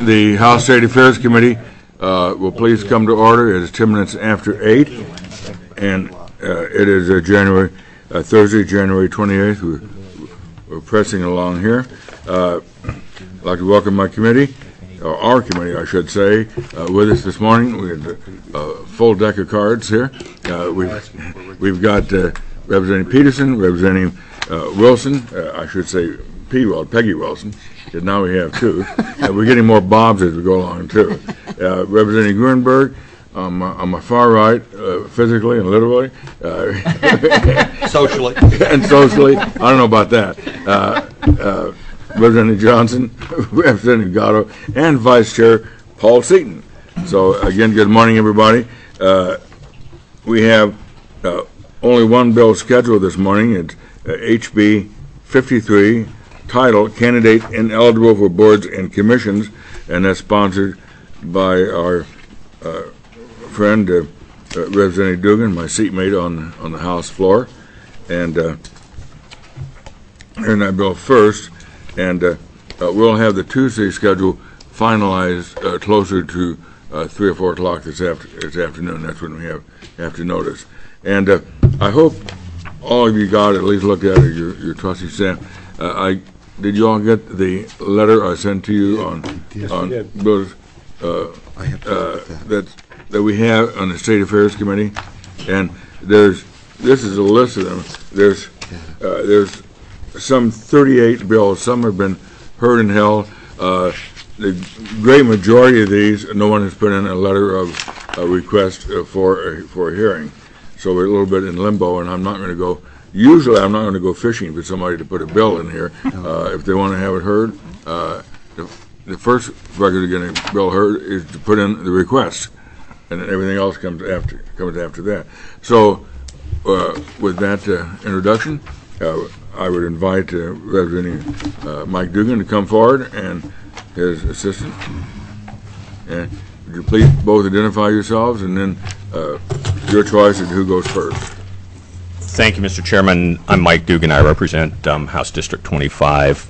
The House State Affairs Committee will please come to order. It is 10 minutes after 8, and it is Thursday, January 28th. We're pressing along here. I'd like to welcome my committee, or our committee, I should say, with us this morning. We have a full deck of cards here. We've got Representative Peterson, Representative Wilson, I should say Peggy Wilson, because now we have two. We're getting more Bobs as we go along, too. Representative Gruenberg, on my far right, physically and literally. Socially. And socially. I don't know about that. Representative Johnson, Representative Gatto, and Vice Chair Paul Seaton. So, again, good morning, everybody. We have only one bill scheduled this morning. It's HB 53, titled Candidate Ineligible for Boards and Commissions, and that's sponsored by our friend, Representative Dugan, my seatmate on the House floor. And hearing that bill first, and we'll have the Tuesday schedule finalized closer to 3 or 4 o'clock this afternoon. That's when we have to notice. And I hope all of you got at least looked at it, your trustee staff. Did you all get the letter I sent to you on bills that we have on the State Affairs Committee? And this is a list of them. There's some 38 bills. Some have been heard and held. The great majority of these, no one has put in a letter of a request for a hearing. So we're a little bit in limbo, and I'm not going to go. Usually, I'm not going to go fishing for somebody to put a bill in here if they want to have it heard. The first record to get a bill heard is to put in the request, and then everything else comes after that. So, with that introduction, I would invite Representative Mike Dugan to come forward and his assistant. And would you please both identify yourselves, and then your choice of who goes first. Thank you, Mr. Chairman. I'm Mike Dugan. I represent House District 25.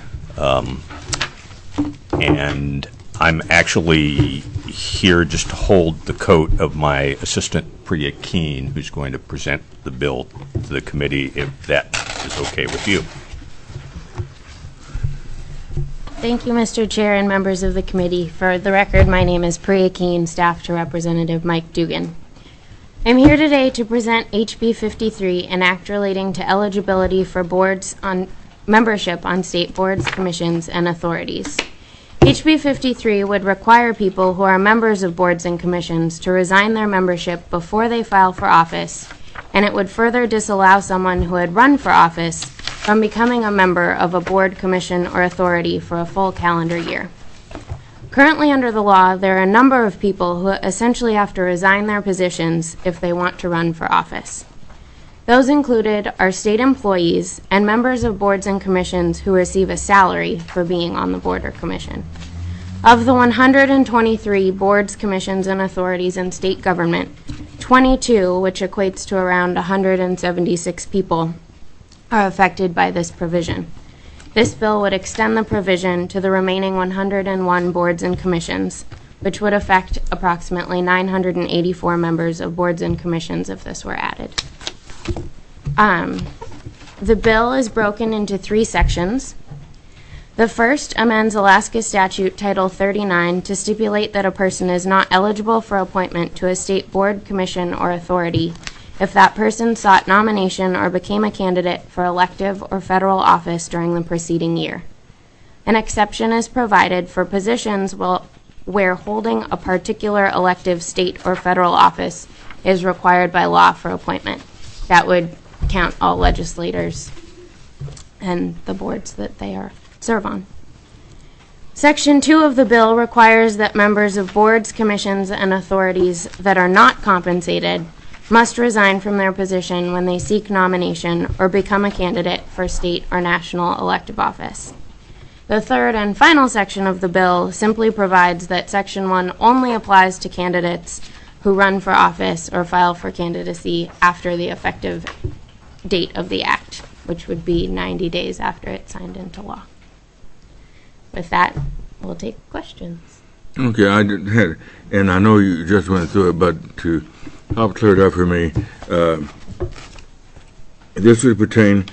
And I'm actually here just to hold the coat of my assistant, Priya Keene, who's going to present the bill to the committee, if that is okay with you. Thank you, Mr. Chair and members of the committee. For the record, my name is Priya Keene, staff to Representative Mike Dugan. I'm here today to present HB 53, an act relating to eligibility for boards on membership on state boards, commissions, and authorities. HB 53 would require people who are members of boards and commissions to resign their membership before they file for office, and it would further disallow someone who had run for office from becoming a member of a board, commission, or authority for a full calendar year. Currently under the law, there are a number of people who essentially have to resign their positions if they want to run for office. Those included are state employees and members of boards and commissions who receive a salary for being on the board or commission. Of the 123 boards, commissions, and authorities in state government, 22, which equates to around 176 people, are affected by this provision. This bill would extend the provision to the remaining 101 boards and commissions, which would affect approximately 984 members of boards and commissions if this were added. The bill is broken into 3 sections. The first amends Alaska Statute Title 39 to stipulate that a person is not eligible for appointment to a state board, commission, or authority if that person sought nomination or became a candidate for elective or federal office during the preceding year. An exception is provided for positions where holding a particular elective state or federal office is required by law for appointment. That would count all legislators and the boards that they serve on. Section 2 of the bill requires that members of boards, commissions, and authorities that are not compensated must resign from their position when they seek nomination or become a candidate for state or national elective office. The third and final section of the bill simply provides that Section 1 only applies to candidates who run for office or file for candidacy after the effective date of the act, which would be 90 days after it's signed into law. With that, we'll take questions. Okay, and I know you just went through it, but to help clear it up for me, this would pertain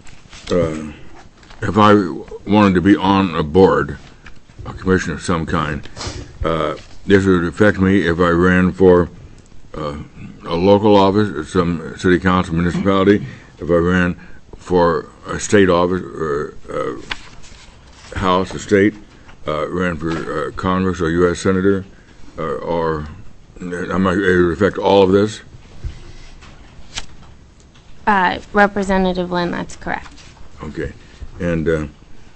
if I wanted to be on a board, a commission of some kind. This would affect me if I ran for a local office, some city council, municipality, if I ran for a state office or House, a state, ran for Congress or U.S. Senator, or it would affect all of this? Representative Lynn, that's correct. Okay. And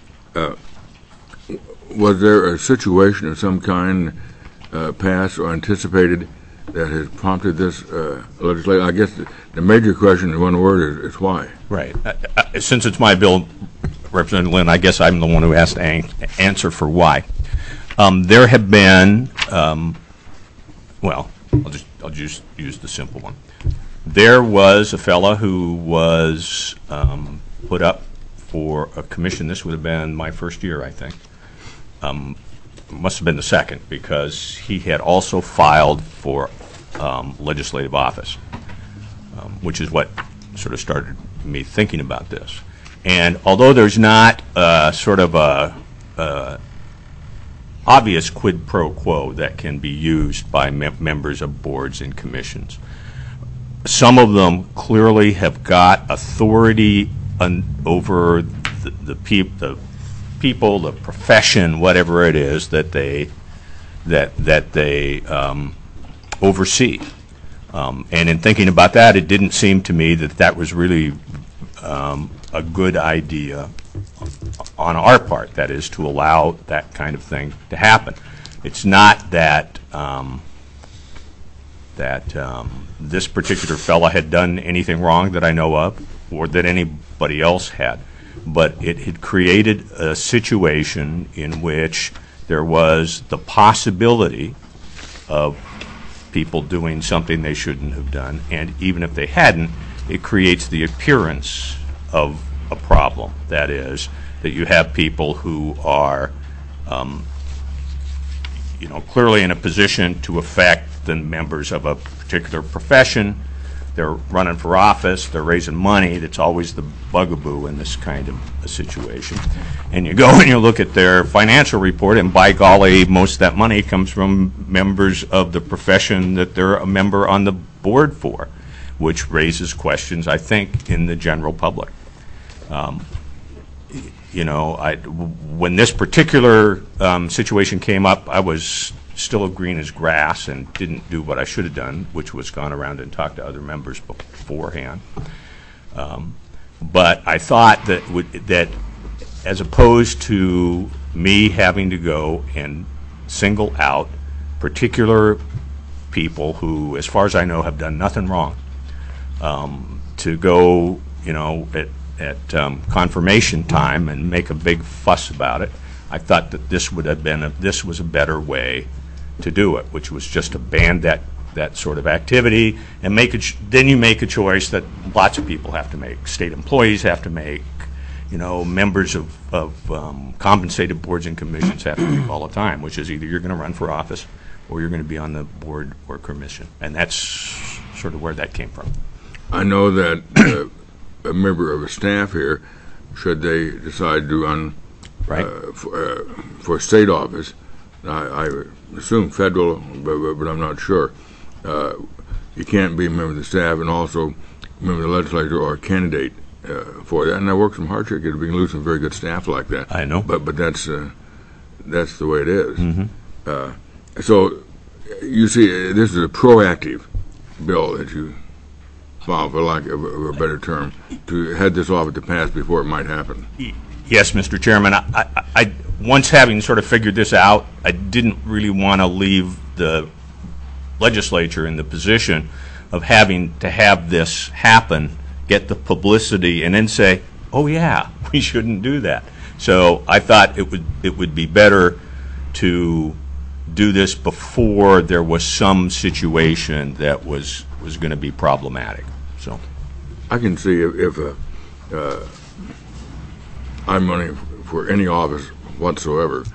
was there a situation of some kind passed or anticipated that has prompted this legislation? I guess the major question in one word is why. Right. Since it's my bill, Representative Lynn, I guess I'm the one who has to answer for why. There have been, well, I'll just use the simple one. There was a fella who was put up for a commission. This would have been my first year, I think. Must have been the second, because he had also filed for legislative office, which is what sort of started me thinking about this. And although there's not sort of a obvious quid pro quo that can be used by members of boards and commissions, some of them clearly have got authority over the people, the profession, whatever it is that they oversee. And in thinking about that, it didn't seem to me that was really a good idea on our part, that is, to allow that kind of thing to happen. It's not that this particular fella had done anything wrong that I know of, or that anybody else had, but it had created a situation in which there was the possibility of people doing something they shouldn't have done, and even if they hadn't, it creates the appearance of a problem. That is, that you have people who are clearly in a position to affect the members of a particular profession. They're running for office, they're raising money. That's always the bugaboo in this kind of a situation. And you go and you look at their financial report, and by golly, most of that money comes from members of the profession that they're a member on the board for, which raises questions, I think, in the general public. When this particular situation came up, I was still green as grass and didn't do what I should have done, which was gone around and talked to other members beforehand. But I thought that as opposed to me having to go and single out particular people who, as far as I know, have done nothing wrong, to go, at confirmation time and make a big fuss about it, I thought that this was a better way to do it, which was just to ban that sort of activity and then you make a choice that lots of people have to make. State employees have to make, members of compensated boards and commissions have to make all the time, which is either you're going to run for office or you're going to be on the board or commission. And that's sort of where that came from. I know that a member of a staff here, should they decide to run for state office, I assume federal, but I'm not sure, you can't be a member of the staff and also a member of the legislature or a candidate for that. And I work some hardship because we can lose some very good staff like that. I know. But that's the way it is. Mm-hmm. So you see, this is a proactive bill that you filed, for lack of a better term, to head this off at the pass before it might happen. Yes, Mr. Chairman. I once having sort of figured this out, I didn't really want to leave the legislature in the position of having to have this happen, get the publicity, and then say, oh yeah, we shouldn't do that. So I thought it would be better to do this before there was some situation that was going to be problematic. So I can see if I'm running for any office whatsoever,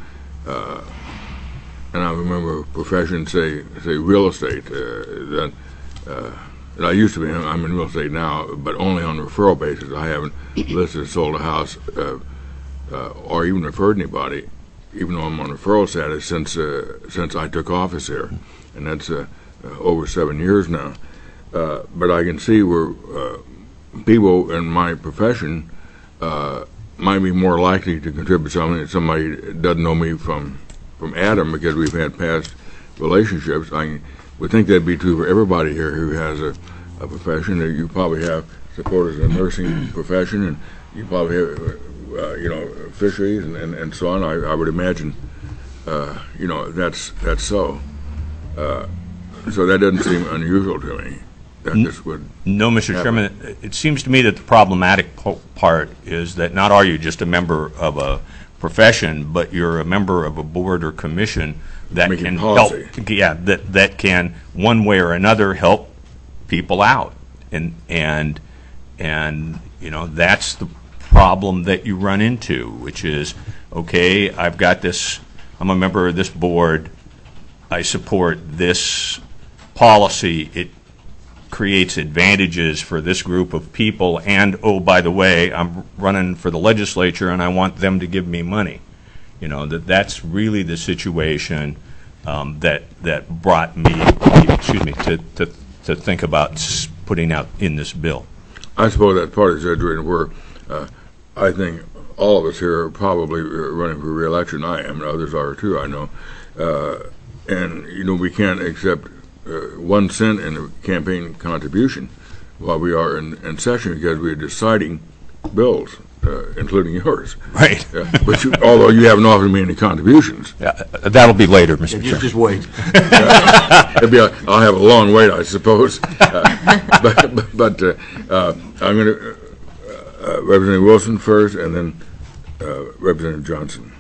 and I'm a member of a profession, say real estate, that I used to be, I'm in real estate now, but only on referral basis. I haven't listed, sold a house, or even referred anybody, even though I'm on referral status, since I took office here, and that's over 7 years now. But I can see where people in my profession might be more likely to contribute something if somebody doesn't know me from Adam, because we've had past relationships. I would think that'd be true for everybody here who has a profession. You probably have supporters in the nursing profession, and you probably have, fisheries and so on. I would imagine, that's so. So that doesn't seem unusual to me. That this would No, Mr. happen. Chairman, it seems to me that the problematic part is that not are you just a member of a profession, but you're a member of a board or commission that Making can policy. help, that can, one way or another, help people out. And that's the problem that you run into, which is, okay, I've got this, I'm a member of this board, I support this policy, it creates advantages for this group of people, and, oh, by the way, I'm running for the legislature and I want them to give me money. That's really the situation that brought me, to think about putting out in this bill. I suppose that's part of exaggerating where I think all of us here are probably running for re-election. I am, and others are too, I know. And we can't accept 1 cent in a campaign contribution while we are in session, because we're deciding bills, including yours. Right. But although you haven't offered me any contributions. That'll be later, Mr. Chairman. Just wait. I'll have a long wait, I suppose. But I'm going to Representative Wilson first, and then Representative Johnson.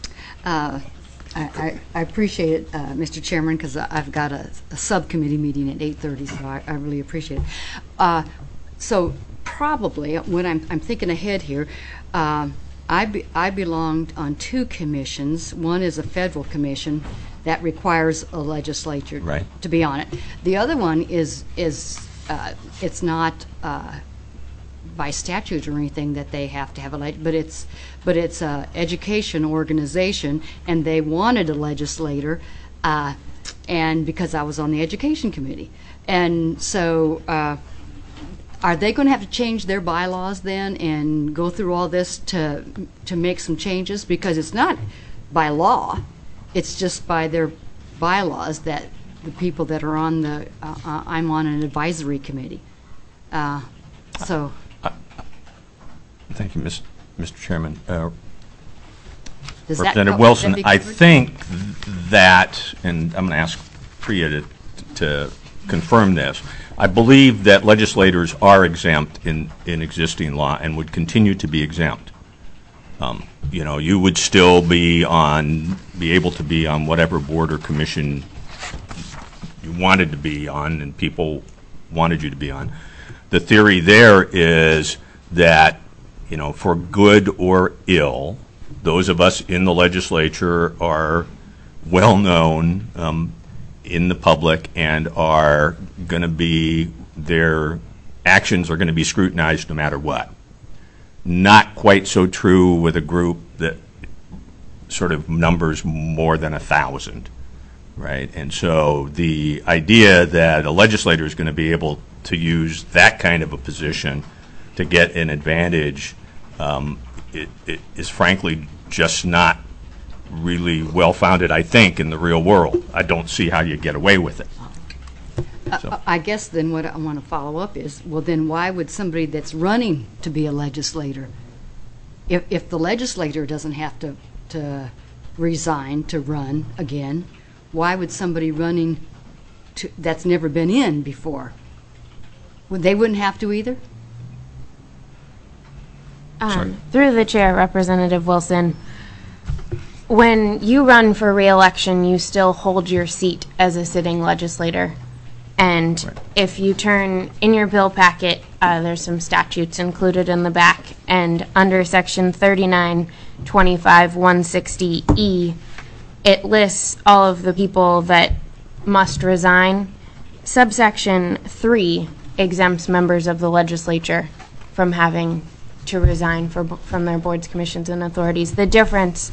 I appreciate it, Mr. Chairman, because I've got a subcommittee meeting at 8:30, so I really appreciate it. So probably, when I'm thinking ahead here, I belonged on 2 commissions. One is a federal commission that requires a legislature to be on it. The other one is it's not by statute or anything that they have to have but it's a education organization, and they wanted a legislator, and because I was on the education committee, and so are they going to have to change their bylaws then and go through all this to make some changes? Because it's not by law, it's just by their bylaws that the people that are on I'm on an advisory committee. So. Thank you, Mr. Chairman. Does Representative that Wilson, be I covered? think that, and I'm going to ask Priya to confirm this, I believe that legislators are exempt in existing law and would continue to be exempt. You would still be able to be on whatever board or commission you wanted to be on and people wanted you to be on. The theory there is that, for good or ill, those of us in the legislature are well known in the public and are going to be, their actions are going to be scrutinized no matter what. Not quite so true with a group that sort of numbers more than 1,000, right? And so the idea that a legislator is going to be able to use that kind of a position to get an advantage, it is frankly just not really well-founded, I think, in the real world. I don't see how you get away with it. I guess then what I want to follow up is, well, then why would somebody that's running to be a legislator, if the legislator doesn't have to resign to run again, why would somebody running that's never been in before, they wouldn't have to either? Through the chair, Representative Wilson, when you run for re-election, you still hold your seat as a sitting legislator. And if you turn in your bill packet, there's some statutes included in the back, and under section 3925 160E, it lists all of the people that must resign. Subsection 3 exempts members of the legislature from having to resign from their boards, commissions, and authorities. The difference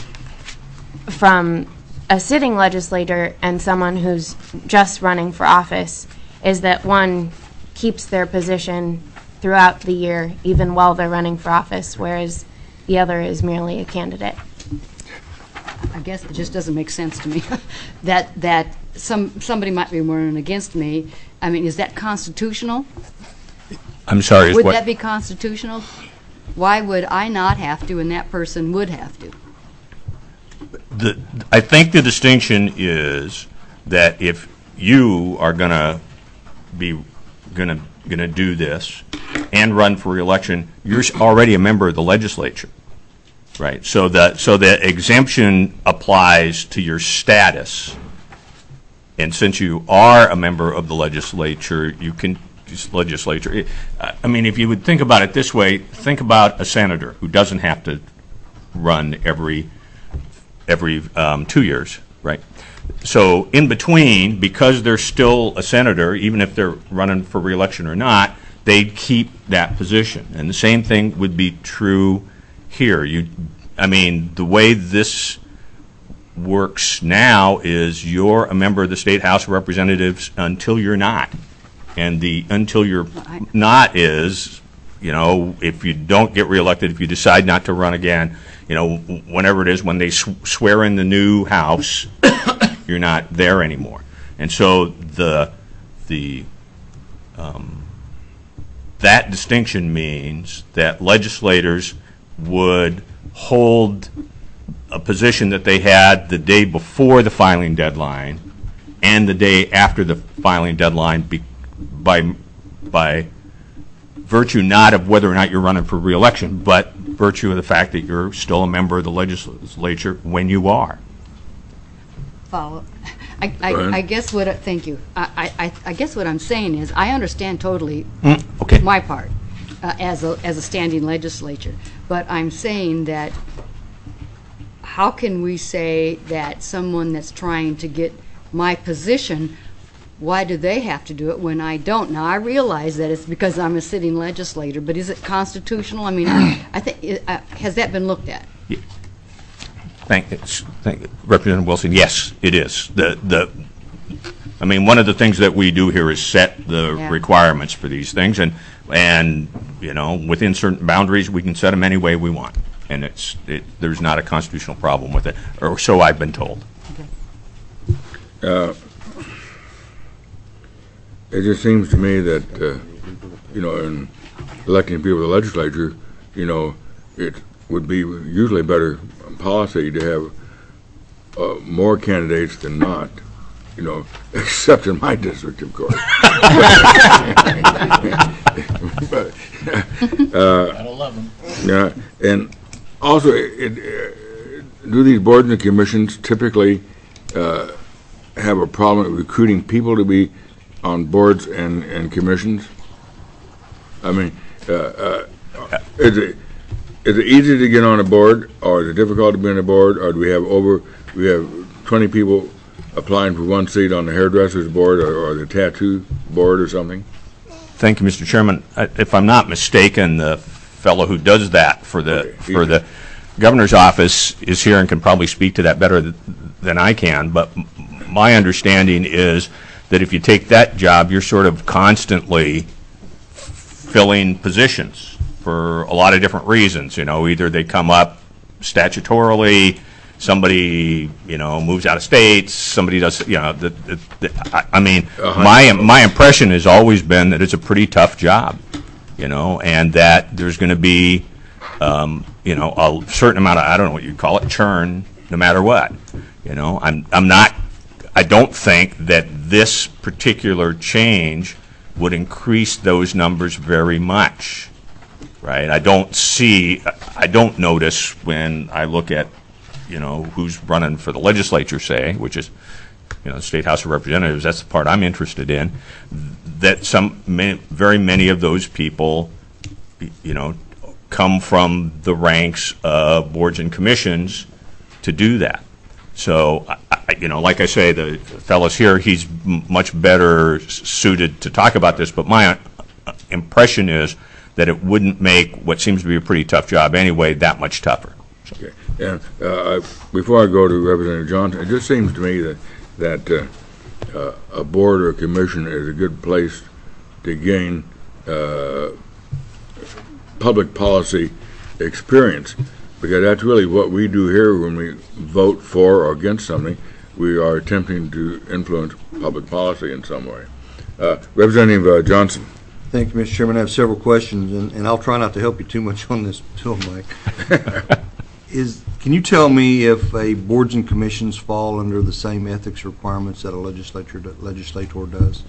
from a sitting legislator and someone who's just running for office is that one keeps their position throughout the year, even while they're running for office, whereas the other is merely a candidate. I guess it just doesn't make sense to me that somebody might be running against me. I mean, is that constitutional? I'm sorry. Would that be constitutional? Why would I not have to and that person would have to? I think the distinction is that if you are going to be going to do this and run for re-election, you're already a member of the legislature, right? So the exemption applies to your status, and since you are a member of the legislature, you can. I mean, if you would think about it this way, think about a senator who doesn't have to run every 2 years, right? So in between, because they're still a senator, even if they're running for re-election or not, they'd keep that position. And the same thing would be true here. I mean, the way this works now is you're a member of the State House of Representatives until you're not. And the until you're not is, if you don't get reelected, if you decide not to run again, whenever it is, when they swear in the new House, you're not there anymore. And so that distinction means that legislators would hold a position that they had the day before the filing deadline and the day after the filing deadline by virtue not of whether or not you're running for re-election, but virtue of the fact that you're still a member of the legislature when you are. Follow. I guess thank you. I guess what I'm saying is I understand totally Okay. my part as a standing legislature, but I'm saying that how can we say that someone that's trying to get my position, why do they have to do it when I don't? Now, I realize that it's because I'm a sitting legislator, but is it constitutional? I mean, I think has that been looked at? Yeah. Thank you, Representative Wilson. Yes, it is. I mean, one of the things that we do here is set the requirements for these things, and within certain boundaries, we can set them any way we want, and there's not a constitutional problem with it, or so I've been told. Okay. It just seems to me that, in electing people to the legislature, it would be usually better policy to have more candidates than not, except in my district, of course. But, I love them. yeah, and also, do these boards and commissions typically have a problem with recruiting people to be on boards and commissions? I mean, is it easy to get on a board, or is it difficult to be on a board, or do we have 20 people applying for one seat on the hairdresser's board or the tattoo board or something? Thank you, Mr. Chairman. If I'm not mistaken, the fellow who does that for the governor's office is here and can probably speak to that better than I can. But my understanding is that if you take that job, you're sort of constantly filling positions for a lot of different reasons. Either they come up statutorily, somebody moves out of state, somebody does. I mean, my impression has always been that it's a pretty tough job, and that there's going to be a certain amount of, I don't know what you'd call it, churn, no matter what. I don't think that this particular change would increase those numbers very much, right? I don't notice when I look at, who's running for the legislature, say, which is, the State House of Representatives, that's the part I'm interested in, that very many of those people, come from the ranks of boards and commissions to do that. So, like I say, the fellows here, he's much better suited to talk about this, but my impression is that it wouldn't make what seems to be a pretty tough job anyway that much tougher. Okay. And before I go to Representative Johnson, it just seems to me that a board or commission is a good place to gain public policy experience, because that's really what we do here when we vote for or against something. We are attempting to influence public policy in some way. Representative Johnson. Thank you, Mr. Chairman. I have several questions, and I'll try not to help you too much on this too, Mike. Can you tell me if boards and commissions fall under the same ethics requirements that a legislator does?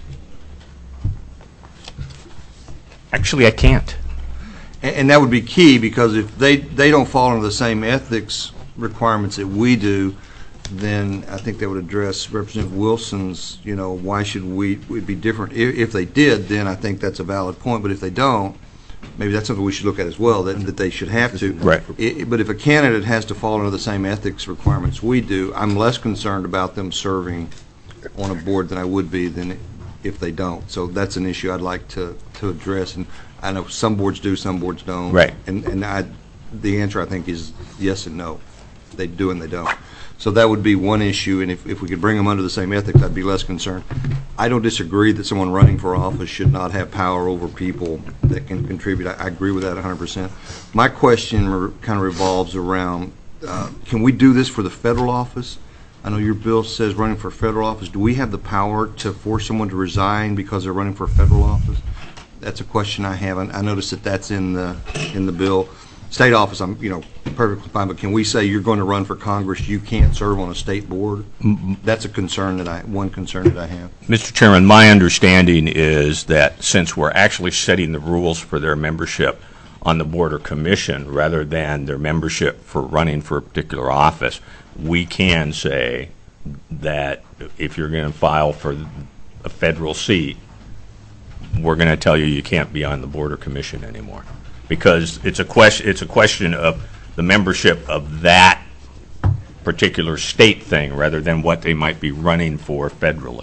Actually, I can't. And that would be key, because if they don't fall under the same ethics requirements that we do, then I think that would address Representative Wilson's, why should we'd be different? If they did, then I think that's a valid point. But if they don't, maybe that's something we should look at as well, that they should have to. Right. But if a candidate has to fall under the same ethics requirements we do, I'm less concerned about them serving on a board than I would be than if they don't. So that's an issue I'd like to address. And I know some boards do, some boards don't. Right. And the answer, I think, is yes and no. They do and they don't. So that would be one issue, and if we could bring them under the same ethics, I'd be less concerned. I don't disagree that someone running for office should not have power over people that can contribute. I agree with that 100%. My question kind of revolves around, can we do this for the federal office? I know your bill says running for federal office. Do we have the power to force someone to resign because they're running for federal office? That's a question I have. I noticed that that's in the bill. State office, I'm perfectly fine, but can we say you're going to run for Congress, you can't serve on a state board? That's a concern one concern that I have. Mr. Chairman, my understanding is that since we're actually setting the rules for their membership on the board or commission rather than their membership for running for a particular office, we can say that if you're going to file for a federal seat, we're going to tell you can't be on the board or commission anymore, because it's a question of the membership of that particular state thing rather than what they might be running for federally.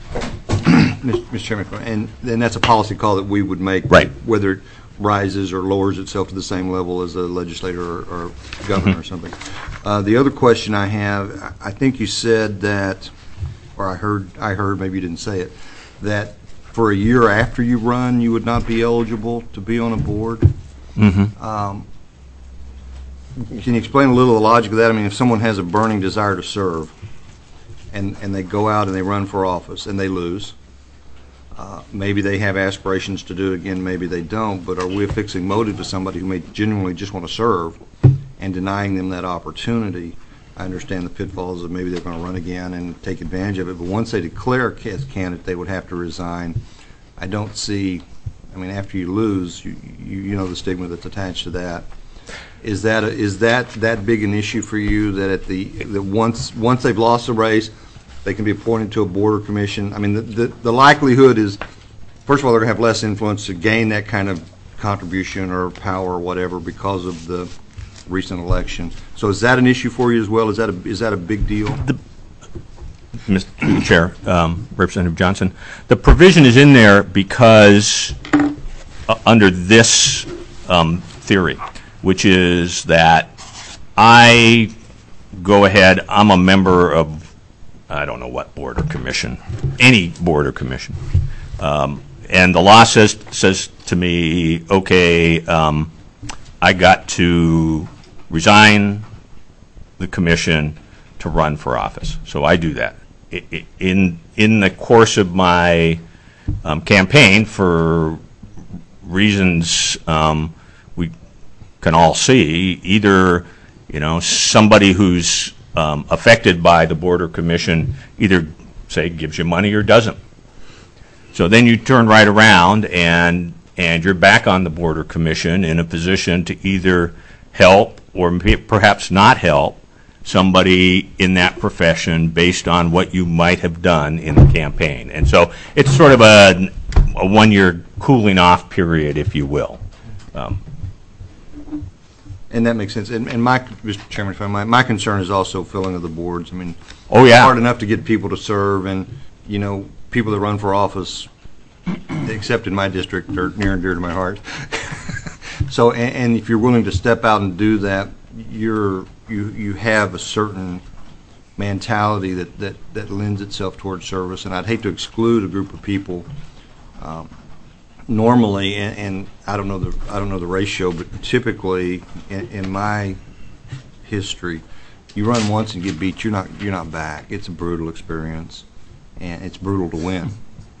Mr. Chairman, and then that's a policy call that we would make, right, whether it rises or lowers itself to the same level as a legislator or governor or something. The other question I have, I think you said that, or I heard, maybe you didn't say it, that for a year after you run, you would not be eligible to be on a board. Mm-hmm. Can you explain a little of the logic of that? I mean, if someone has a burning desire to serve, and they go out and they run for office and they lose, maybe they have aspirations to do it again, maybe they don't, but are we affixing motive to somebody who may genuinely just want to serve and denying them that opportunity? I understand the pitfalls of maybe they're going to run again and take advantage of it, but once they declare as candidate, they would have to resign. I don't see, I mean, after you lose, you know the stigma that's attached to that. Is that big an issue for you, that once they've lost the race, they can be appointed to a board or commission? I mean, the likelihood is, first of all, they're going to have less influence to gain that kind of contribution or power or whatever because of the recent election. So is that an issue for you as well? Is that a big deal? Mr. Chair, Representative Johnson, the provision is in there because under this theory, which is that I go ahead, I'm a member of, I don't know what board or commission, any board or commission, and the law says to me, okay, I got to resign the commission to run for office. So I do that. In the course of my campaign, for reasons we can all see, either somebody who's affected by the board or commission either say gives you money or doesn't. So then you turn right around and you're back on the board or commission in a position to either help or perhaps not help somebody in that profession based on what you might have done in the campaign. And so it's sort of a one-year cooling off period, if you will. And that makes sense. And my, Mr. Chairman, if I might, my concern is also filling of the boards. I mean, Oh, it's yeah. hard enough to get people to serve, and, you know, people that run for office, except in my district, are near and dear to my heart. So, and if you're willing to step out and do that, you have a certain mentality that lends itself towards service, and I'd hate to exclude a group of people. Normally, and I don't know the ratio, but typically in my history, you run once and get beat, you're not back. It's a brutal experience, and it's brutal to win.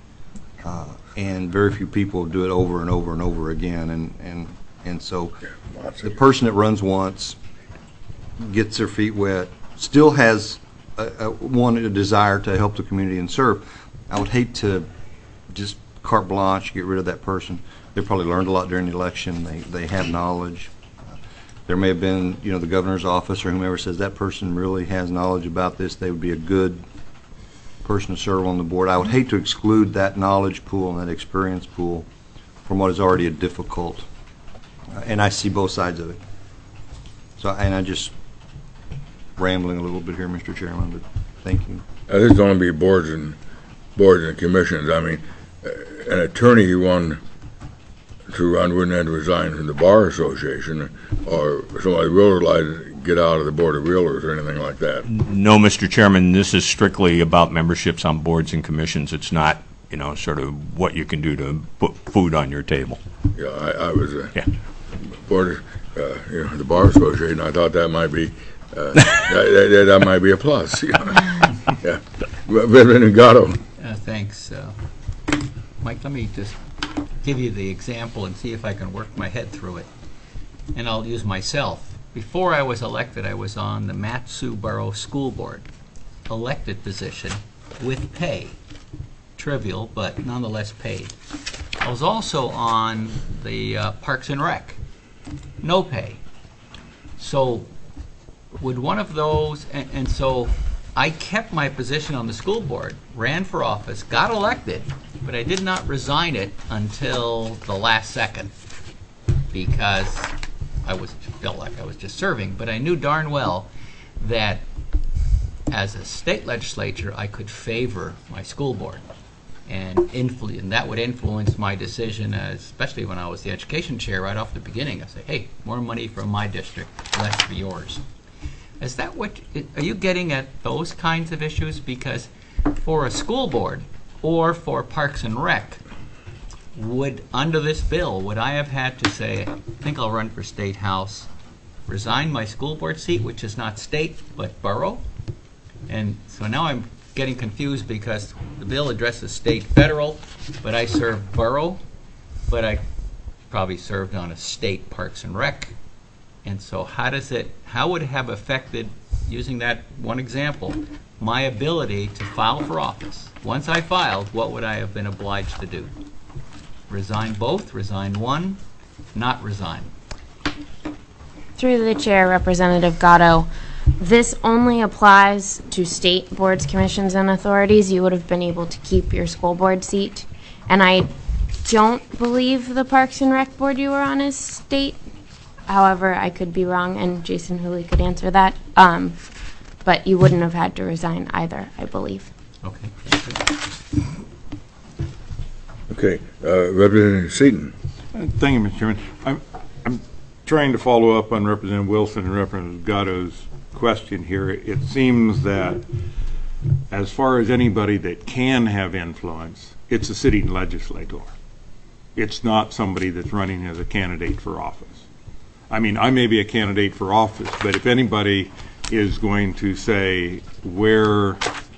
And very few people do it over and over and over again, and so the person that runs once, gets their feet wet, still has a desire to help the community and serve. I would hate to just carte blanche, get rid of that person. They probably learned a lot during the election. They have knowledge. There may have been, you know, the governor's office or whomever says that person really has knowledge about this. They would be a good person to serve on the board. I would hate to exclude that knowledge pool and that experience pool from what is already a difficult. And I see both sides of it. So, and I just rambling a little bit here, Mr. Chairman, but thank you. There's going to be boards and commissions. I mean, an attorney who wanted to run wouldn't have to resign from the Bar Association, or somebody would like to get out of the Board of Realtors or anything like that. No, Mr. Chairman, this is strictly about memberships on boards and commissions. It's not, you know, sort of what you can do to put food on your table. Yeah, I was Yeah. board, you know, the Bar Association. I thought that might be that might be a plus. You know? Yeah, Reverend Gatto. Thanks. Mike, let me just give you the example and see if I can work my head through it. And I'll use myself. Before I was elected, I was on the Mat-Su Borough School Board, elected position with pay. Trivial, but nonetheless paid. I was also on the Parks and Rec, no pay. So would one of those, and so I kept my position on the school board, ran for office, got elected, but I did not resign it until the last second because felt like I was just serving. But I knew darn well that as a state legislature, I could favor my school board, and that would influence my decision, especially when I was the education chair right off the beginning. I say, hey, more money from my district, less for yours. Is that are you getting at those kinds of issues? Because for a school board or for Parks and Rec, under this bill, would I have had to say, I think I'll run for State House, resign my school board seat, which is not state but borough? And so now I'm getting confused because the bill addresses state federal, but I serve borough, but I probably served on a state Parks and Rec. And so how would it have affected, using that one example, my ability to file for office? Once I filed, what would I have been obliged to do? Resign both, resign one, not resign? Through the chair, Representative Gatto, this only applies to state boards, commissions, and authorities. You would have been able to keep your school board seat. And I don't believe the Parks and Rec board you were on is state. However, I could be wrong, and Jason Hooley could answer that. But you wouldn't have had to resign either, I believe. Okay. Okay, Representative Seaton. Thank you, Mr. Chairman. I'm trying to follow up on Representative Wilson and Representative Gatto's question here. It seems that as far as anybody that can have influence, it's a sitting legislator. It's not somebody that's running as a candidate for office. I mean, I may be a candidate for office, but if anybody is going to say where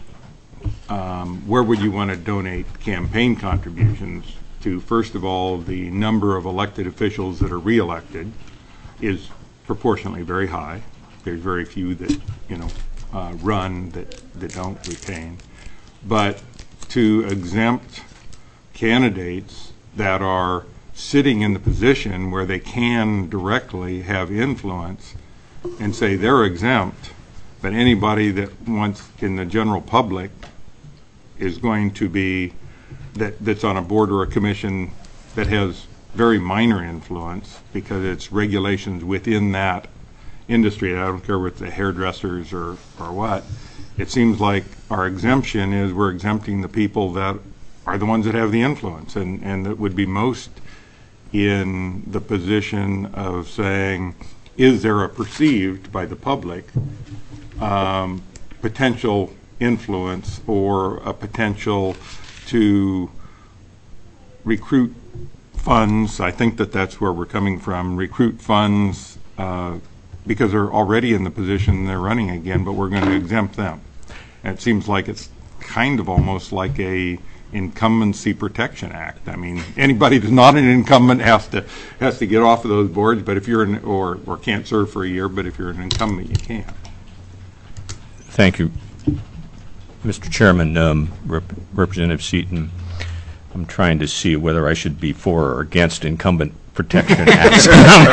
would you want to donate campaign contributions to, first of all, the number of elected officials that are reelected is proportionately very high. There's very few that, you know, run that don't retain. But to exempt candidates that are sitting in the position where they can directly have influence and say they're exempt, but anybody that wants in the general public is going to be that's on a board or a commission that has very minor influence because it's regulations within that industry. I don't care if it's the hairdressers or what. It seems like our exemption is we're exempting the people that are the ones that have the influence and that would be most in the position of saying, is there a perceived by the public potential influence or a potential to recruit funds? I think that's where we're coming from, recruit funds because they're already in the position they're running again, but we're going to exempt them. And it seems like it's kind of almost like a Incumbency Protection Act. I mean, anybody who's not an incumbent has to get off of those boards, but if you're or can't serve for a year, but if you're an incumbent, you can. Thank you. Mr. Chairman, Representative Seaton, I'm trying to see whether I should be for or against Incumbent Protection Act.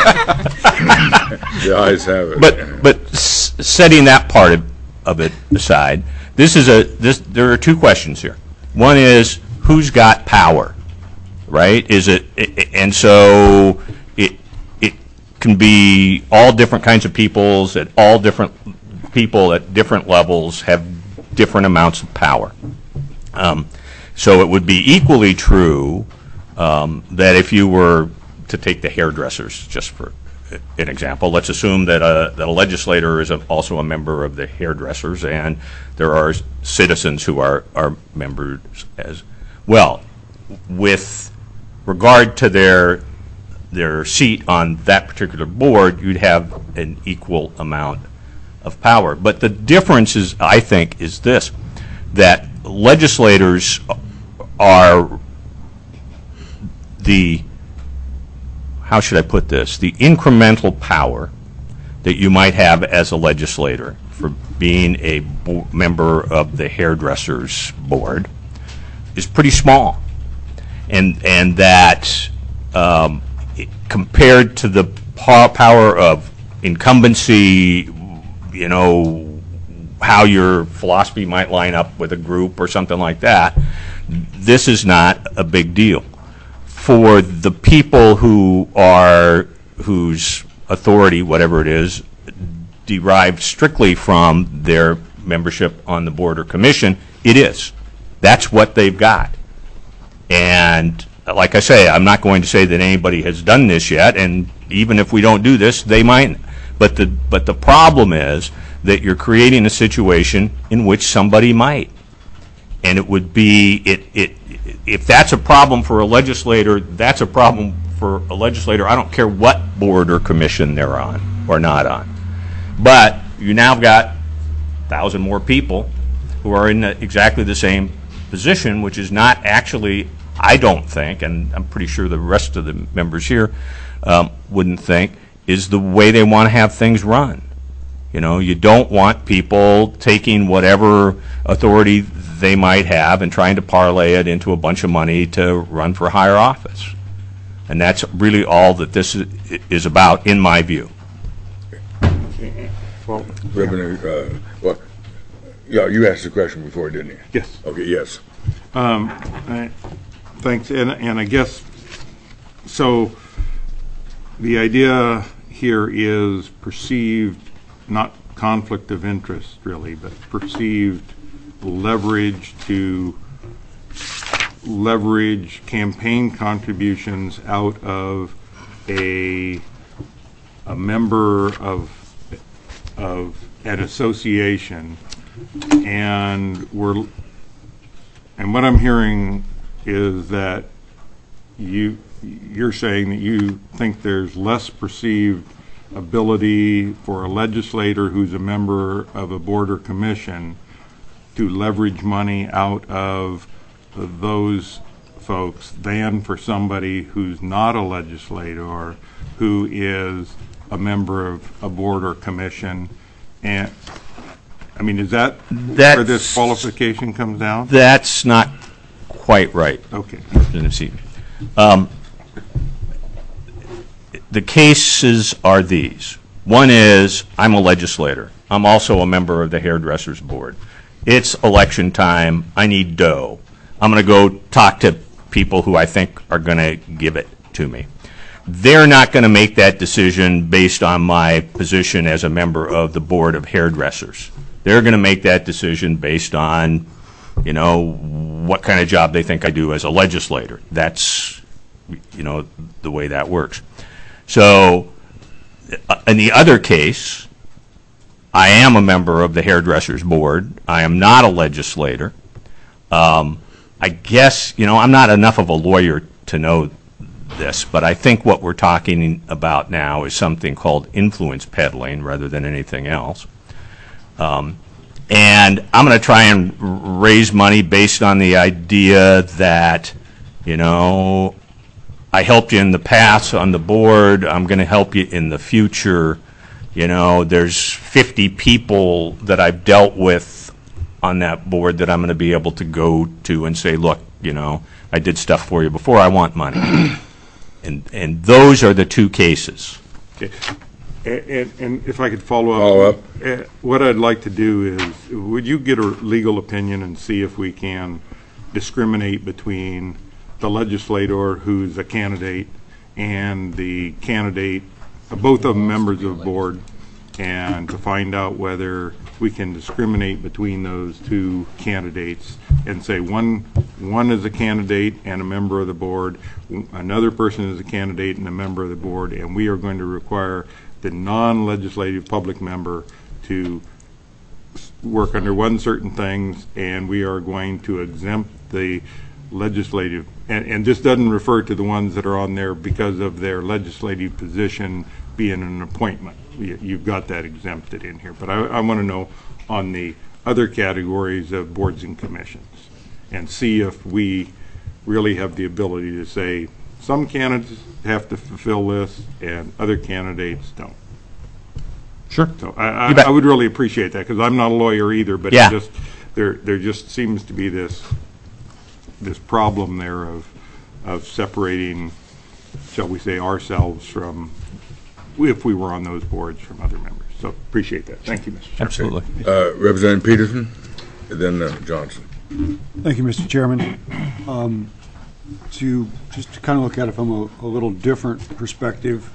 The ayes have it. But setting that part of it aside, there are two questions here. One is, who's got power, right? And so it can be all different kinds of peoples at all different people at different levels have different amounts of power. So it would be equally true that if you were to take the hairdressers, just for an example, let's assume that a legislator is also a member of the hairdressers, and there are citizens who are members as well. With regard to their seat on that particular board, you'd have an equal amount of power. But the difference is, I think, is this, that legislators are how should I put this, the incremental power that you might have as a legislator for being a member of the hairdressers board is pretty small. And that compared to the power of incumbency, how your philosophy might line up with a group or something like that, this is not a big deal. For the people whose authority, whatever it is, derived strictly from their membership on the board or commission, it is. That's what they've got. And like I say, I'm not going to say that anybody has done this yet, and even if we don't do this, they might. But the problem is that you're creating a situation in which somebody might. And it would be, if that's a problem for a legislator, that's a problem for a legislator. I don't care what board or commission they're on or not on. But you now have got 1,000 more people who are in exactly the same position, which is not actually, I don't think, and I'm pretty sure the rest of the members here wouldn't think, is the way they want to have things run. You don't want people taking whatever authority they might have and trying to parlay it into a bunch of money to run for higher office. And that's really all that this is about, in my view. Well, you asked the question before, didn't you? Yes. Okay, yes. Thanks. And I guess, so the idea here is perceived, not conflict of interest really, but perceived leverage to leverage campaign contributions out of a member of an association, and what I'm hearing is that you're saying that you think there's less perceived ability for a legislator who's a member of a board or commission to leverage money out of those folks than for somebody who's not a legislator who is a member of a board or commission. And I mean, is that where this qualification comes down? That's not quite right. Okay. The cases are these. One is, I'm a legislator. I'm also a member of the hairdressers board. It's election time. I need dough. I'm going to go talk to people who I think are going to give it to me. they're not going to make that decision based on my position as a member of the Board of Hairdressers. They're going to make that decision based on, you know, what kind of job they think I do as a legislator. That's, you know, the way that works. So, in the other case, I am a member of the Hairdressers Board. I am not a legislator. I guess, you know, I'm not enough of a lawyer to know this, but I think what we're talking about now is something called influence peddling rather than anything else. And I'm going to try and raise money based on the idea that, you know, I helped you in the past on the board, I'm going to help you in the future. You know, there's 50 people that I've dealt with on that board that I'm going to be able to go to and say, look, you know, I did stuff for you before, I want money. And those are the two cases. Okay. And if I could follow up, what I'd like to do is, would you get a legal opinion and see if we can discriminate between the legislator who's a candidate and the candidate, both of them members of the board, and to find out whether we can discriminate between those two candidates and say one is a candidate and a member of the board, another person is a candidate and a member of the board, and we are going to require the non-legislative public member to work under one certain things, and we are going to exempt the legislative, and this doesn't refer to the ones that are on there because of their legislative position being an appointment. You've got that exempted in here, but I want to know on the other categories of boards and commissions and see if we really have the ability to say some candidates have to fulfill this and other candidates don't. Sure. So I would really appreciate that, because I'm not a lawyer either, but Yeah. there just seems to be this problem there of separating, shall we say, ourselves from, if we were on those boards, from other members. So appreciate that. Thank you, Mr. Chairman. Absolutely. Representative Peterson, and then Johnson. Thank you, Mr. Chairman. To kind of look at it from a little different perspective,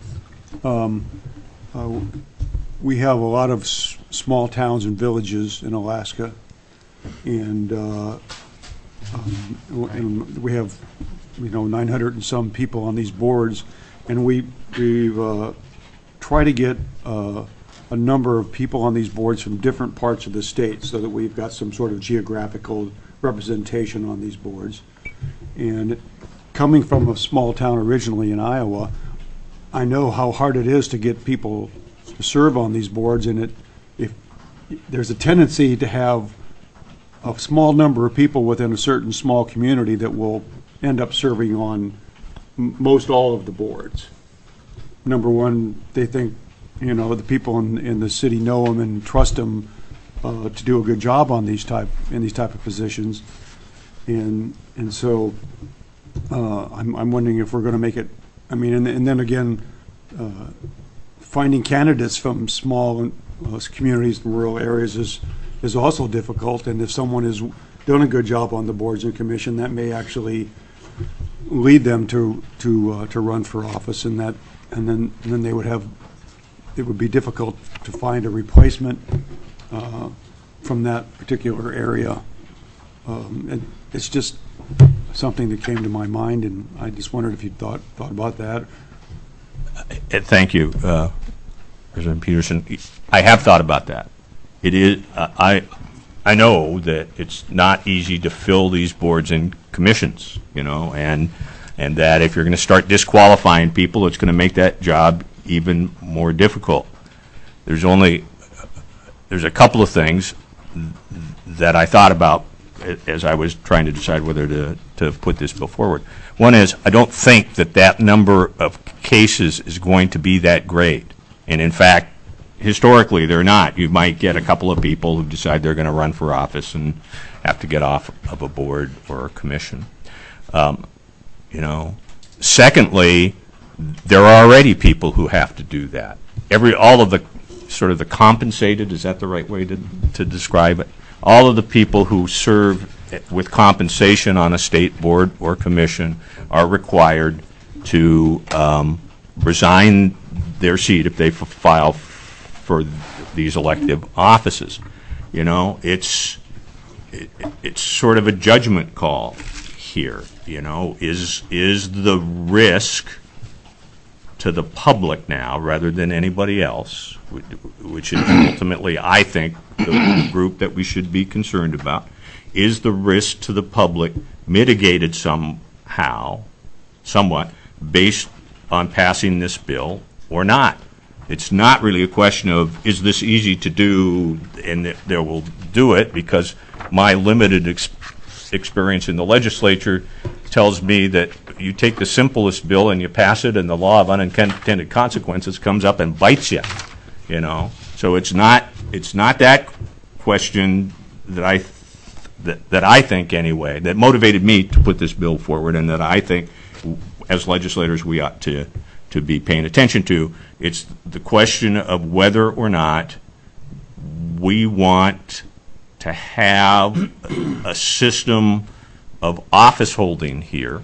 we have a lot of small towns and villages in Alaska, and we have, you know, 900 and some people on these boards, and we've tried to get a number of people on these boards from different parts of the state so that we've got some sort of geographical representation on these boards. And coming from a small town originally in Iowa, I know how hard it is to get people to serve on these boards, and if there's a tendency to have a small number of people within a certain small community that will end up serving on most all of the boards. Number one, they think, you know, the people in the city know them and trust them to do a good job on these type of positions, and so I'm wondering if we're going to make it. I mean, and then again, finding candidates from small communities and rural areas is also difficult. And if someone has done a good job on the boards and commission, that may actually lead them to run for office, and then they would have. It would be difficult to find a replacement from that particular area. And it's just something that came to my mind, and I just wondered if you thought about that. Thank you, President Peterson. I have thought about that. It is. I know that it's not easy to fill these boards and commissions, you know, and that if you're going to start disqualifying people, it's going to make that job even more difficult. There's a couple of things that I thought about as I was trying to decide whether to put this bill forward. One is, I don't think that number of cases is going to be that great. And in fact, historically, they're not. You might get a couple of people who decide they're going to run for office and have to get off of a board or a commission. You know. Secondly, there are already people who have to do that. All of the sort of the compensated, is that the right way to describe it? All of the people who serve with compensation on a state board or commission are required to resign their seat if they file for these elective offices. You know, it's sort of a judgment call here. You know, is the risk to the public now, rather than anybody else, which is ultimately, I think, the group that we should be concerned about, is the risk to the public mitigated somewhat, based on passing this bill or not? It's not really a question of, is this easy to do, and they will do it, because my limited experience in the legislature tells me that you take the simplest bill and you pass it, and the law of unintended consequences comes up and bites you. You know, so it's not that question that I think anyway that motivated me to put this bill forward, and that I think as legislators we ought to be paying attention to. It's the question of whether or not we want to have a system of office holding here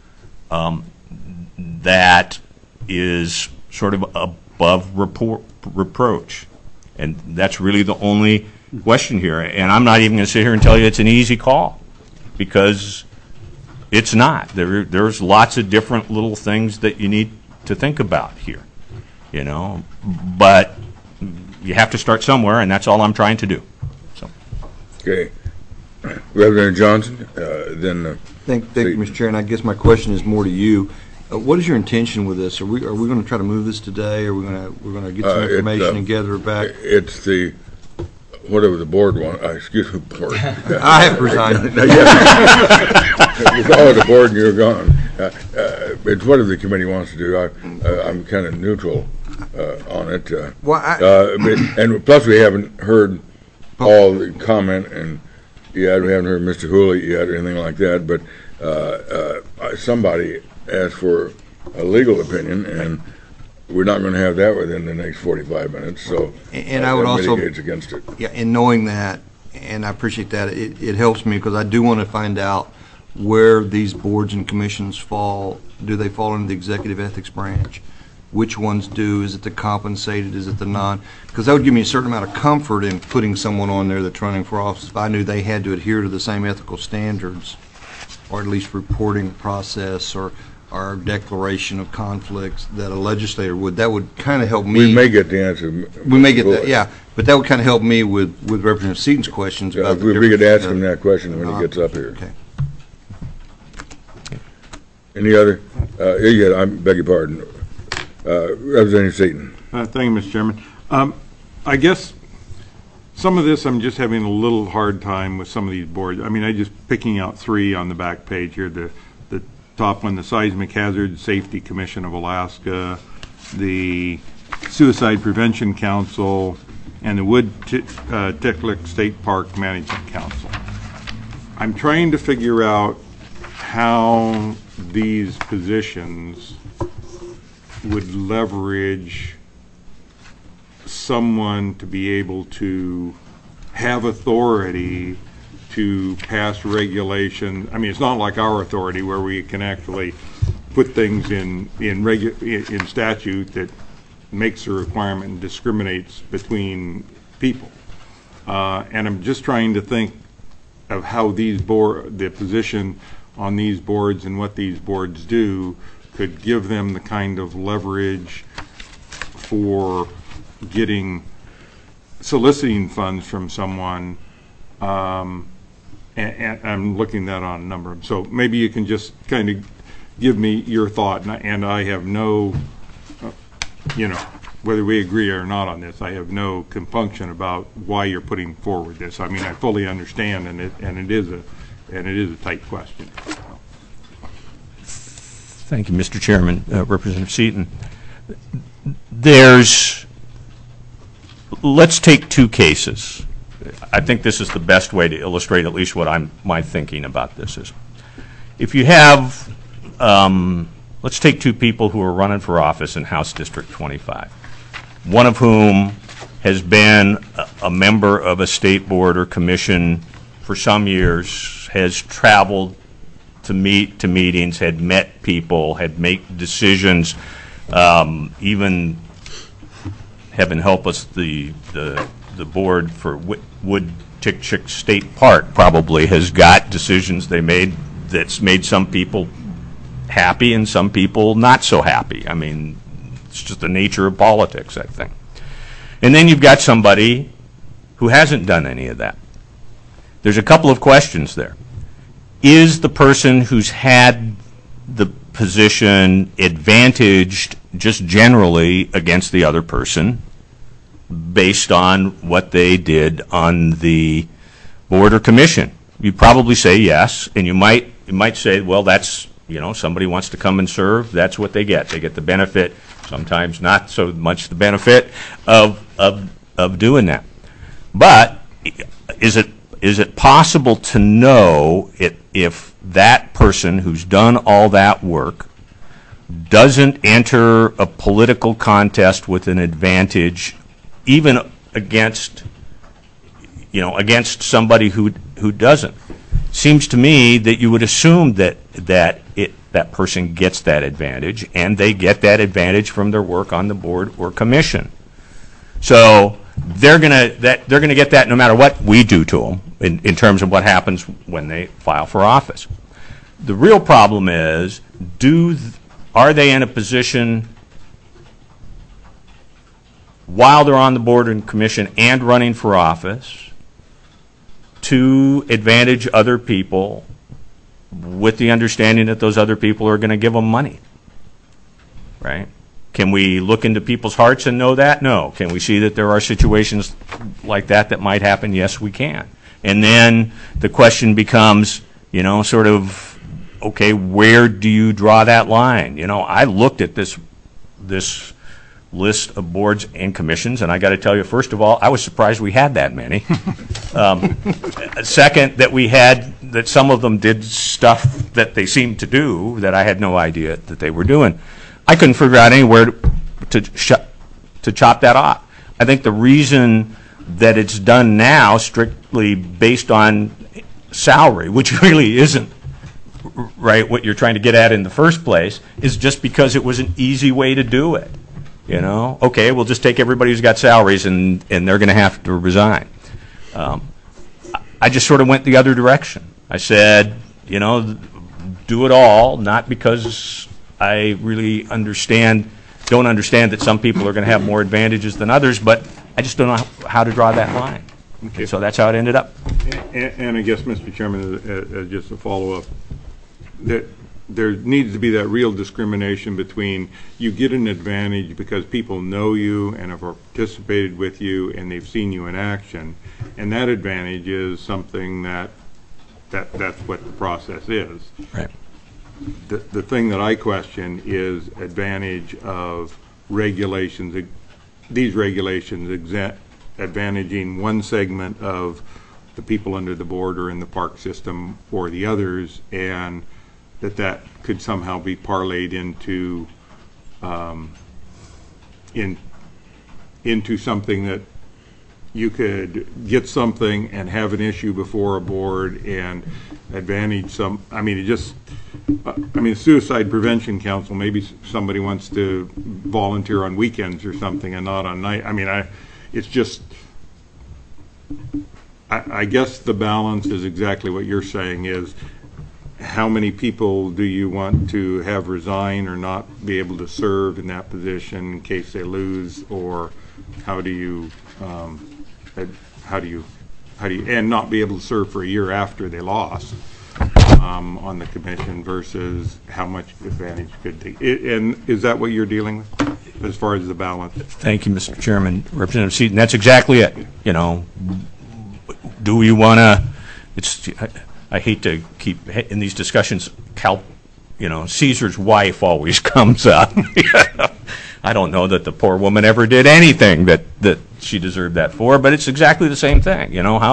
that is sort of above reproach. And that's really the only question here. And I'm not even going to sit here and tell you it's an easy call, because it's not. There's lots of different little things that you need to think about here, you know. But you have to start somewhere, and that's all I'm trying to do. So. Okay. Representative Johnson, then. Thank you, Mr. Chair. And I guess my question is more to you. What is your intention with this? Are we going to try to move this today? Or we're going to get some information and gather it back? It's the whatever the board wants. Excuse me, board. I have resigned. You call it the board and you're gone. It's whatever the committee wants to do. I'm kind of neutral on it. And plus, we haven't heard all the comment and. Yeah, we haven't heard Mr. Hooley yet or anything like that, but somebody asked for a legal opinion, and we're not going to have that within the next 45 minutes, so and I would also mitigates against it. Yeah, and knowing that, and I appreciate that, it helps me, because I do want to find out where these boards and commissions fall. Do they fall into the executive ethics branch? Which ones do? Is it the compensated? Is it the non? Because that would give me a certain amount of comfort in putting someone on there that's running for office if I knew they had to adhere to the same ethical standards, or at least reporting process or declaration of conflicts that a legislator would. That would kind of help me. We may get the answer. We may get that, yeah. But that would kind of help me with Representative Seaton's questions. About we could ask him that question when he gets up here. Okay. Any other? I beg your pardon. Representative Seaton. Thank you, Mr. Chairman. I guess some of this I'm just having a little hard time with some of these boards. I mean, I just picking out three on the back page here. The top one, the Seismic Hazard Safety Commission of Alaska, the Suicide Prevention Council, and the Wood-Tiklook State Park Management Council. I'm trying to figure out how these positions would leverage someone to be able to have authority to pass regulation. I mean, it's not like our authority where we can actually put things in statute that makes a requirement and discriminates between people. And I'm just trying to think of how the position on these boards and what these boards do could give them the kind of leverage for soliciting funds from someone, and I'm looking that on a number of them. So maybe you can just kind of give me your thought, and I have no, whether we agree or not on this, I have no compunction about why you're putting forward this. I mean, I fully understand, and it is a tight question. Thank you, Mr. Chairman. Representative Seaton. Let's take two cases. I think this is the best way to illustrate at least what my thinking about this is. If you have, let's take two people who are running for office in House District 25, one of whom has been a member of a state board or commission for some years, has traveled to meetings, had met people, had made decisions, even, heaven help us, the board for Wood Tick Chick State Park probably has got decisions they made that's made some people happy and some people not so happy. I mean, it's just the nature of politics, I think. And then you've got somebody who hasn't done any of that. There's a couple of questions there. Is the person who's had the position advantaged just generally against the other person based on what they did on the board or commission? You probably say yes, and you might say, well, that's, somebody wants to come and serve, that's what they get. They get the benefit, sometimes not so much the benefit of doing that. But is it possible to know if that person who's done all that work doesn't enter a political contest with an advantage, even against somebody who doesn't? Seems to me that you would assume that person gets that advantage, and they get that advantage from their work on the board or commission. So they're gonna get that no matter what we do to them in terms of what happens when they file for office. The real problem is, are they in a position while they're on the board and commission and running for office to advantage other people with the understanding that those other people are going to give them money, right? Can we look into people's hearts and know that? No. Can we see that there are situations like that might happen? Yes, we can. And then the question becomes, sort of, okay, where do you draw that line? I looked at this list of boards and commissions, and I got to tell you, first of all, I was surprised we had that many. Second, that some of them did stuff that they seemed to do that I had no idea that they were doing. I couldn't figure out anywhere to chop that off. I think the reason that it's done now strictly based on salary, which really isn't right what you're trying to get at in the first place, is just because it was an easy way to do it. Okay, we'll just take everybody who's got salaries and they're going to have to resign. I just sort of went the other direction. I said, do it all, not because I really don't understand that some people are going to have more advantages than others, but I just don't know how to draw that line. Okay. So that's how it ended up. And I guess, Mr. Chairman, just a follow-up, that there needs to be that real discrimination between you get an advantage because people know you and have participated with you and they've seen you in action, and that advantage is something that's what the process is. Right. The thing that I question is advantage of regulations, these regulations advantaging one segment of the people under the board or in the park system or the others, and that could somehow be parlayed into into something that you could get something and have an issue before a board and advantage some. Suicide Prevention Council, maybe somebody wants to volunteer on weekends or something and not on night. It's just, I guess the balance is exactly what you're saying, is how many people do you want to have resign or not be able to serve in that position in case they lose, or how do you and not be able to serve for a year after they lost on the commission, versus how much advantage could they, and is that what you're dealing with as far as the balance? Thank you, Mr. Chairman. Representative Seaton, that's exactly it. Do we want to, I hate to keep in these discussions, Caesar's wife always comes up. I don't know that the poor woman ever did anything that she deserved that for, but it's exactly the same thing.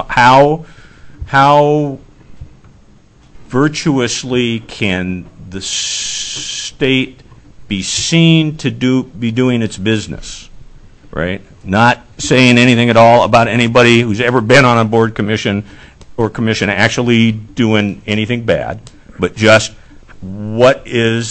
How virtuously can the state be seen to be doing its business, right? Not saying anything at all about anybody who's ever been on a board, commission, or commission actually doing anything bad, but just what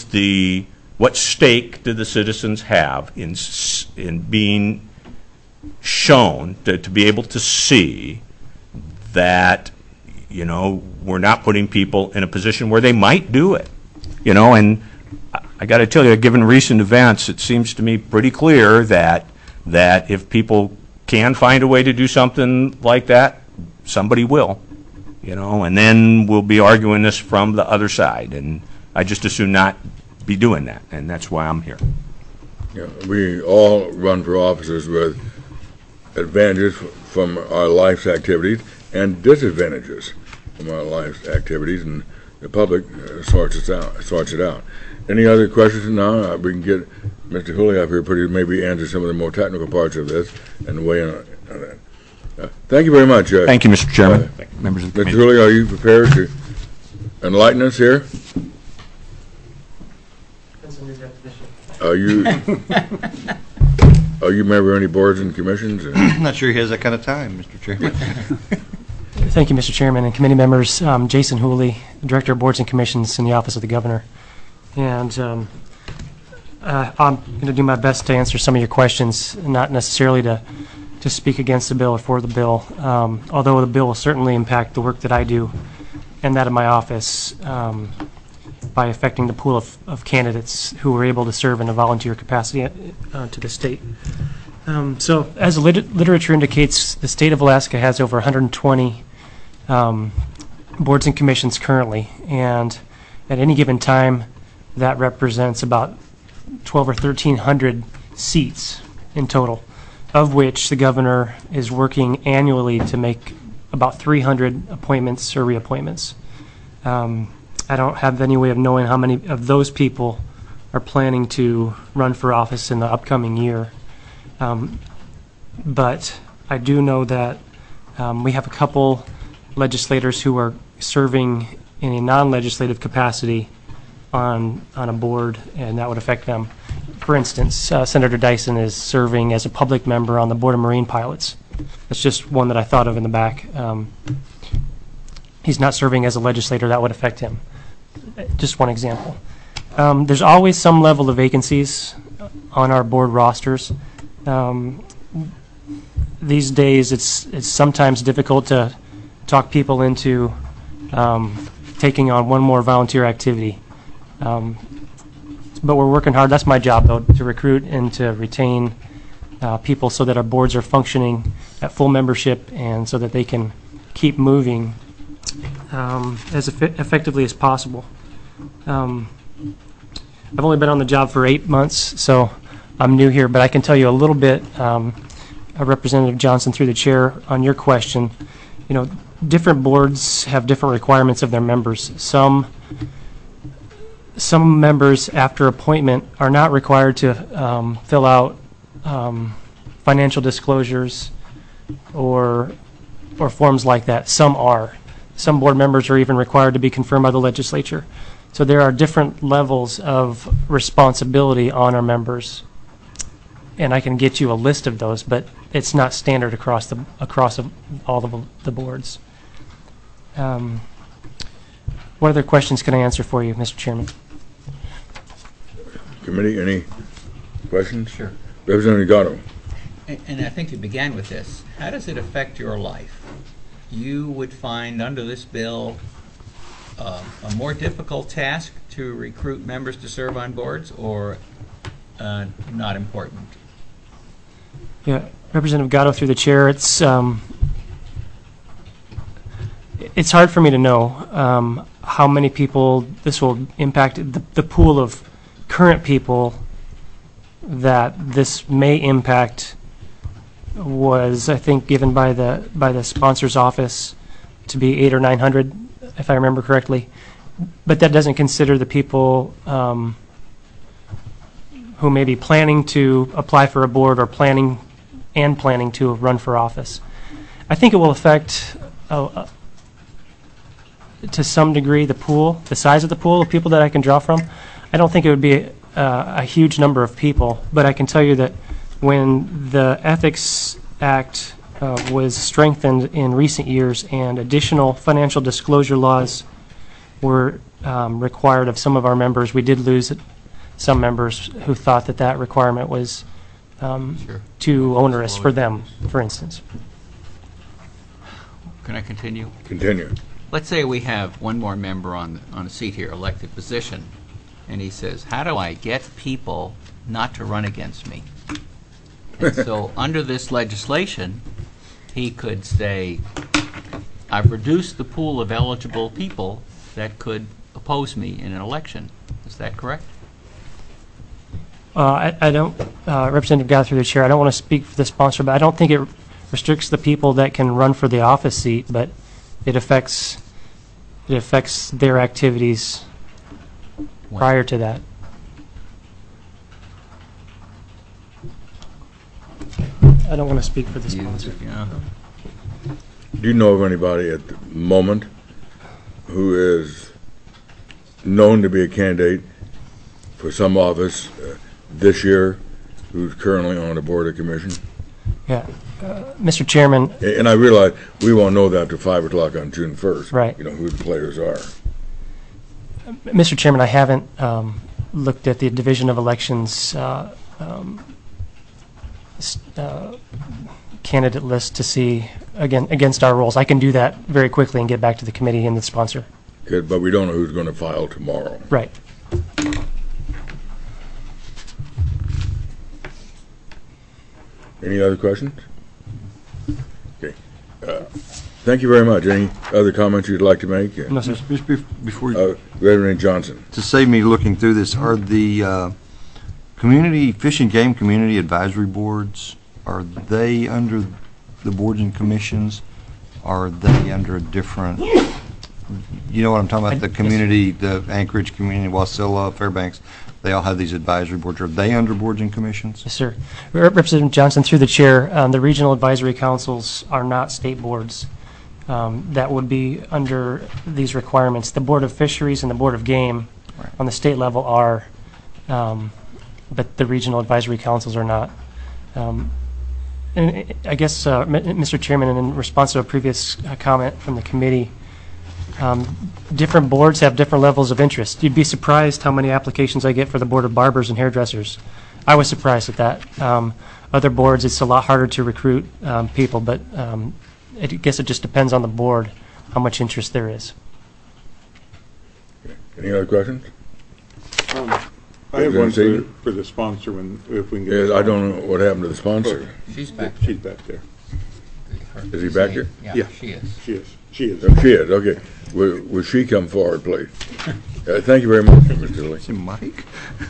stake do the citizens have in being shown to be able to see that, we're not putting people in a position where they might do it, and I got to tell you, given recent events, it seems to me pretty clear that if people can find a way to do something like that, somebody will, and then we'll be arguing this from the other side, and I just as soon not be doing that, and that's why I'm here. Yeah, we all run for offices with advantages from our life's activities and disadvantages from our life's activities, and the public sorts it out. Any other questions now? We can get Mr. Hooley up here to maybe answer some of the more technical parts of this and weigh in on that. Thank you very much. Thank you, Mr. Chairman. Members of the Mr. committee. Hooley, are you prepared to enlighten us here? Are you a member of any boards and commissions? I'm not sure he has that kind of time, Mr. Chairman. Thank you, Mr. Chairman and committee members. Jason Hooley, Director of Boards and Commissions in the Office of the Governor. And I'm going to do my best to answer some of your questions, not necessarily to speak against the bill or for the bill, although the bill will certainly impact the work that I do and that of my office by affecting the pool of candidates who are able to serve in a volunteer capacity to the state. So as the literature indicates, the state of Alaska has over 120 boards and commissions currently, and at any given time that represents about 12 or 1,300 seats in total, of which the governor is working annually to make about 300 appointments or reappointments. I don't have any way of knowing how many of those people are planning to run for office in the upcoming year. But I do know that we have a couple legislators who are serving in a non-legislative capacity on a board, and that would affect them. For instance, Senator Dyson is serving as a public member on the Board of Marine Pilots. That's just one that I thought of in the back. He's not serving as a legislator. That would affect him. Just one example. There's always some level of vacancies on our board rosters. These days, it's sometimes difficult to talk people into taking on one more volunteer activity. But we're working hard. That's my job, though, to recruit and to retain people so that our boards are functioning at full membership and so that they can keep moving as effectively as possible. I've only been on the job for 8 months, so I'm new here, but I can tell you a little bit, Representative Johnson, through the chair, on your question. Different boards have different requirements of their members. Some members, after appointment, are not required to fill out financial disclosures or forms like that. Some are. Some board members are even required to be confirmed by the legislature. So there are different levels of responsibility on our members, and I can get you a list of those, but it's not standard across all of the boards. What other questions can I answer for you, Mr. Chairman? Committee, any questions? Sure. Representative Gatto. And I think you began with this. How does it affect your life? You would find under this bill a more difficult task to recruit members to serve on boards, or not important? Yeah, Representative Gatto, through the chair, it's hard for me to know how many people this will impact. The pool of current people that this may impact was, I think, given by the sponsor's office to be 800 or 900, if I remember correctly. But that doesn't consider the people who may be planning to apply for a board or planning to run for office. I think it will affect, to some degree, the size of the pool of people that I can draw from. I don't think it would be a huge number of people, but I can tell you that when the Ethics Act was strengthened in recent years and additional financial disclosure laws were required of some of our members. We did lose some members who thought that that requirement was too onerous for them, for instance. Can I continue? Continue. Let's say we have one more member on a seat here, elected position, and he says, how do I get people not to run against me? And so under this legislation, he could say, I've reduced the pool of eligible people that could oppose me in an election. Is that correct? I don't, Representative Guy, through the chair, I don't want to speak for the sponsor, but I don't think it restricts the people that can run for the office seat, but it affects their activities prior to that. I don't want to speak for the sponsor. Yeah. Do you know of anybody at the moment who is known to be a candidate for some office this year who's currently on the Board of Commission? Yeah. Mr. Chairman. And I realize we won't know that till 5 o'clock on June 1st. Right. You know, who the players are. Mr. Chairman, I haven't looked at the Division of Elections candidate list to see, again, against our rules. I can do that very quickly and get back to the committee and the sponsor. Good, but we don't know who's going to file tomorrow. Right. Any other questions? Okay. Thank you very much. Any other comments you'd like to make? No, sir. Just before you, Reverend Johnson. to save me looking through this, are the community, Fish and Game Community Advisory Boards, are they under the boards and commissions? Are they under a different, you know what I'm talking about, the community, the Anchorage Community, Wasilla, Fairbanks, they all have these advisory boards. Are they under boards and commissions? Yes, sir. Representative Johnson, through the chair, the regional advisory councils are not state boards. That would be under these requirements. The Board of Fisheries and the Board of Game on the state level are, but the regional advisory councils are not. And I guess, Mr. Chairman, in response to a previous comment from the committee, different boards have different levels of interest. You'd be surprised how many applications I get for the Board of Barbers and Hairdressers. I was surprised at that. Other boards, it's a lot harder to recruit people, but I guess it just depends on the board how much interest there is. Any other questions? I have one for the sponsor, if we can get. Yeah, I don't know what happened to the sponsor. She's back. She's back there. Is he back here? Yeah, she is. She is. She is. Oh, she is, okay. Will she come forward, please? Thank you very much, Mr. Lee. Is it Mike?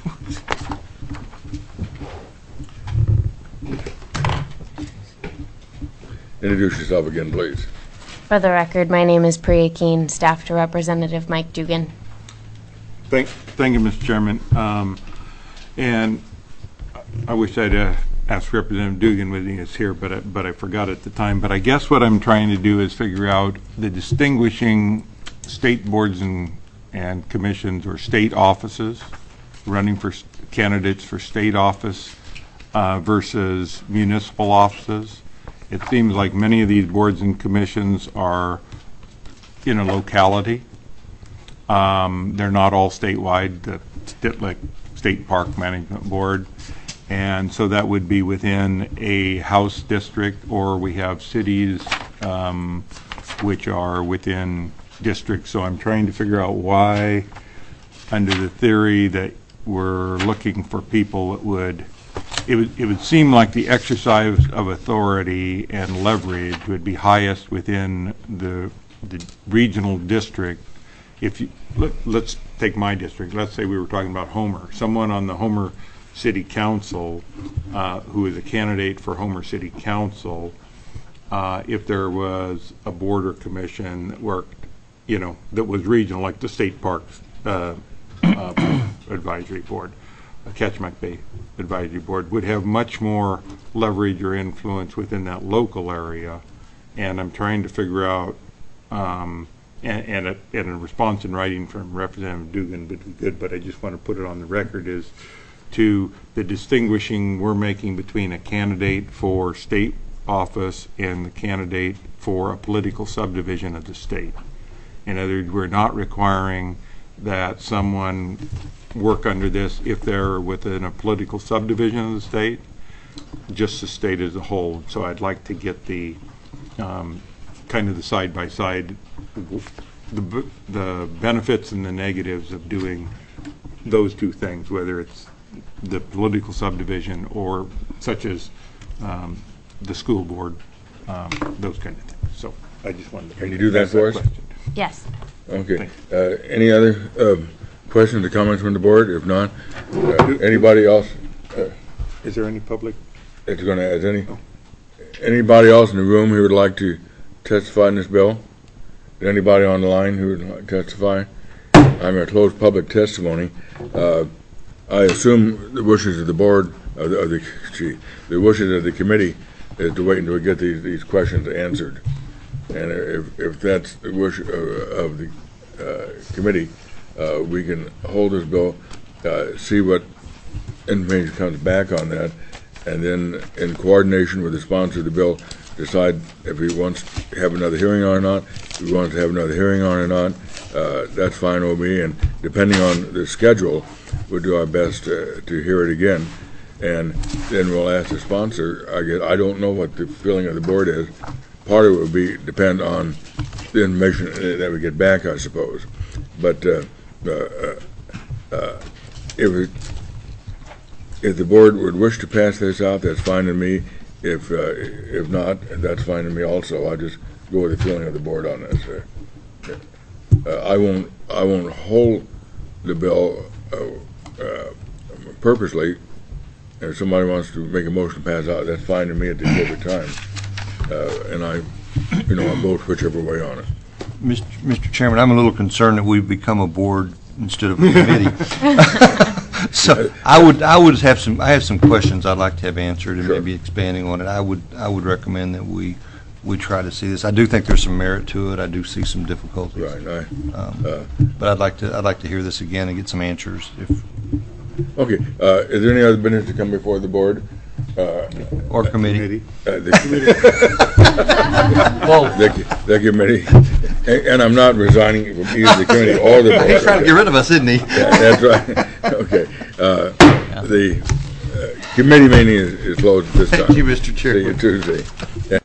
Introduce yourself again, please. For the record, my name is Priya Keene, staff to Representative Mike Dugan. Thank you, Mr. Chairman. And I wish I'd asked Representative Dugan when he was here, but I forgot at the time. But I guess what I'm trying to do is figure out the distinguishing state boards and commissions or state offices running for candidates for state office versus municipal offices. It seems like many of these boards and commissions are in a locality. They're not all statewide, like State Park Management Board. And so that would be within a House district, or we have cities which are within districts. So I'm trying to figure out why, under the theory that we're looking for people that would, it would seem like the exercise of authority and leverage would be highest within the regional district. If you let's take my district. Let's say we were talking about Homer. Someone on the Homer City Council who is a candidate for Homer City Council, if there was a board or commission that worked, that was regional, like the State Parks Advisory Board, Ketchmark Bay Advisory Board, would have much more leverage or influence within that local area. And I'm trying to figure out, and a response in writing from Representative Dugan would be good, but I just want to put it on the record, is to the distinguishing we're making between a candidate for state office and the candidate for a political subdivision of the state. In other words, we're not requiring that someone work under this if they're within a political subdivision of the state, just the state as a whole. So I'd like to get the kind of the side-by-side, the benefits and the negatives of doing those two things, whether it's the political subdivision or such as the school board, those kind of things. So I just wanted to. Can you do that for us? Question. Yes. Okay. Any other questions or comments from the board? If not, anybody else? Is there any public? It's going to add anybody else in the room who would like to testify in this bill? Anybody on the line who would like to testify? I'm going to close public testimony. I assume the wishes of the board, the wishes of the committee, is to wait until we get these questions answered. And if that's the wish of the committee, we can hold this bill, see what information comes back on that, and then in coordination with the sponsor of the bill, decide if he wants to have another hearing on it or not. If he wants to have another hearing on it or not, that's fine with me. And depending on the schedule, we'll do our best to hear it again. And then we'll ask the sponsor. I don't know what the feeling of the board is. Part of it would depend on the information that we get back, I suppose. But if the board would wish to pass this out, that's fine with me. If not, that's fine with me also. I'll just go with the feeling of the board on this. I won't hold the bill purposely. If somebody wants to make a motion to pass out, that's fine with me at the appropriate time. And I'll vote whichever way on it. Mr. Chairman, I'm a little concerned that we've become a board instead of a committee. So I have some questions I'd like to have answered, and maybe expanding on it. I would recommend that we try to see this. I do think there's some merit to it. I do see some difficulties. Right. But I'd like to hear this again and get some answers. Okay. Is there any other business to come before the board? Or committee. The committee. And I'm not resigning from either the committee or the board. He's trying to get rid of us, isn't he? Yeah, that's right. Okay. The committee meeting is closed at this time. Thank you, Mr. Chairman. See you Tuesday.